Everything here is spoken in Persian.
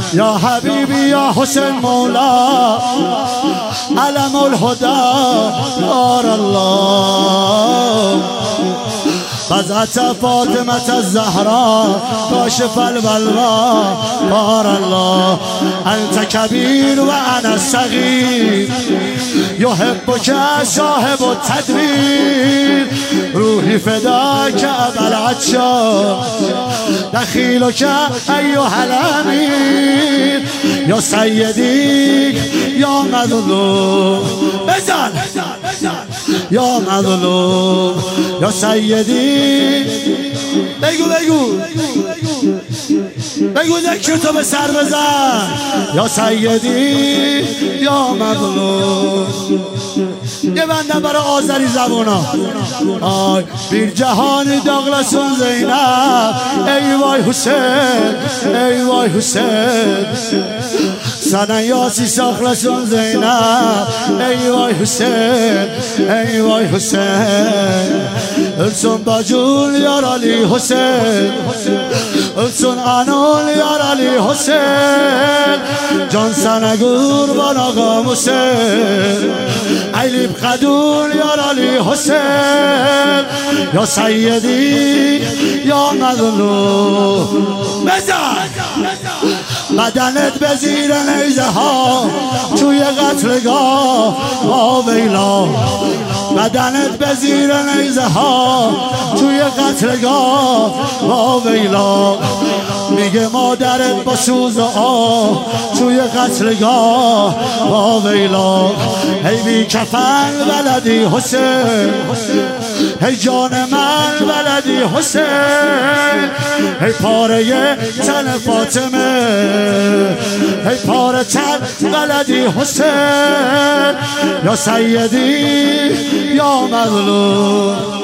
یا حبیبی یا حسین مولا علم الهدى دار الله فزعت فاطمة الزهراء كاشف البلوى دار الله أنت كبير وأنا الصغير يحبك صاحب التدبير روحي فداك أبا العطشان دخيلك أيها الأمير يا سيدي يا مظلوم بزن يا مظلوم يا سيدي بگو ذکرتو به سر بزن یا سیدی یا مظلوم. یه بندم برای آذری زبونا آی بیر جهانی داغلسون زینب ای وای حسین ای وای حسین سنن یاسی ساخلسون زینب ای وای حسین ای وای حسین السون باجون یار علی حسین السون آنون یار علی حسین جان سنگور بان آقا حسین علیب قدون یار علی حسین یا سیدی یا مظلوم بزن بدنت به زیر نیزه ها توی قتلگاه آویلا بدنت به زیر نیزه ها توی قتلگاه آویلا میگه مادرت با سوز آه توی قتلگاه آویلا هی بی کفن بلدی حسین هی جان من بلدی حسین هی پاره تن فاطمه هی پاره تن بلدی حسین یا سیدی یا مظلوم.